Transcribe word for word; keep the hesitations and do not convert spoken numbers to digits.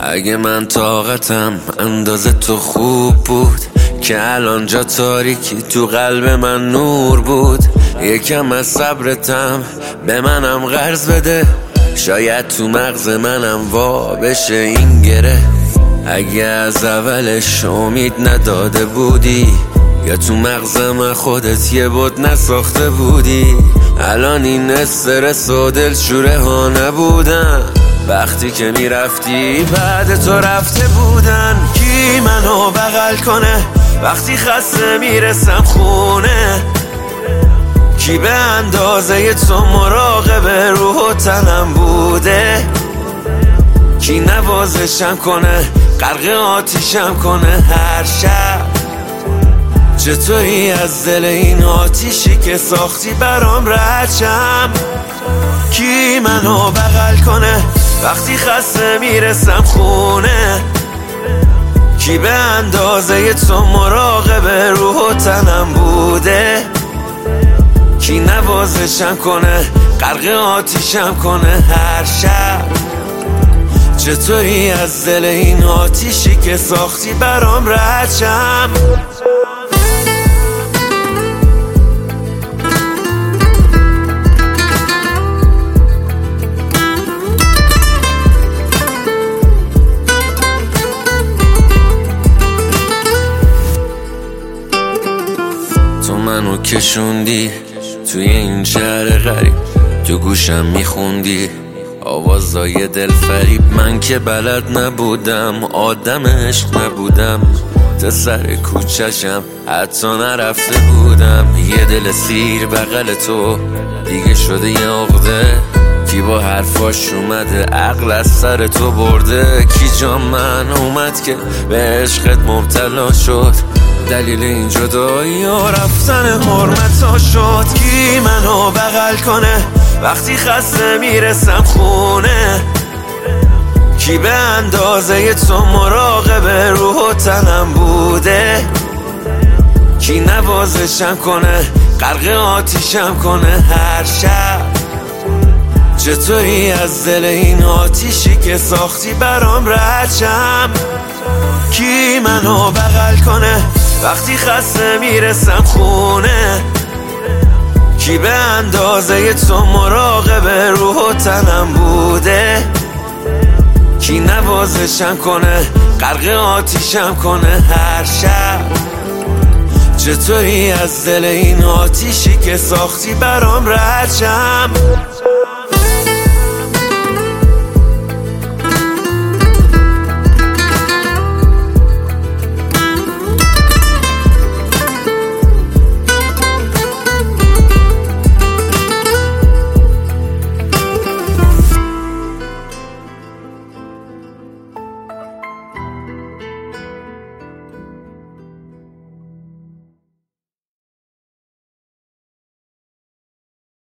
اگه من طاقتم اندازه تو خوب بود که الان جا تاریکی تو قلب من نور بود. یکم از صبرتم به منم قرض بده، شاید تو مغز منم وا بشه این گره. اگه از اولش امید نداده بودی یا تو مغز من خودت یه بود نساخته بودی، الان این استرس و دلشوره ها نبودن وقتی که میرفتی بعد تو رفته بودن. کی منو بغل کنه وقتی خسته میرسم خونه؟ کی به اندازه تو مراقب روح و تنم بوده؟ کی نوازشم کنه غرق آتیشم کنه هر شب؟ چطوری از دل این آتیشی که ساختی برام رد شم؟ کی منو بغل کنه وقتی خسته میرسم خونه؟ کی به اندازه تو مراقب روح و تنم بوده؟ کی نوازشم کنه غرق آتیشم کنه هر شب؟ چطوری از دل این آتیشی که ساختی برام رد شم؟ تو منو کشوندی توی این شهر غریب، تو گوشم میخوندی آوازای دل فریب. من که بلد نبودم آدم عشق نبودم، تا سر کوچشم حتی نرفته بودم. یه دل سیر بغل تو دیگه شده یه عقده، کی با حرفاش اومده عقل از سر تو برده؟ کی جا من اومد که به عشقت مبتلا شد؟ دلیل این جدایی و رفتن حرمتا شد. کی منو بغل کنه وقتی خسته میرسم خونه؟ کی به اندازه تو مراقب روح و تنم بوده؟ کی نوازشم کنه غرق آتیشم کنه هر شب؟ چطوری از دل این آتیشی که ساختی برام رد شم؟ کی منو بغل کنه وقتی خسته میرسم خونه؟ کی به اندازه تو مراقب روح و تنم بوده؟ کی نوازشم کنه غرق آتیشم کنه هر شب؟ چطوری از دل این آتیشی که ساختی برام رد شم؟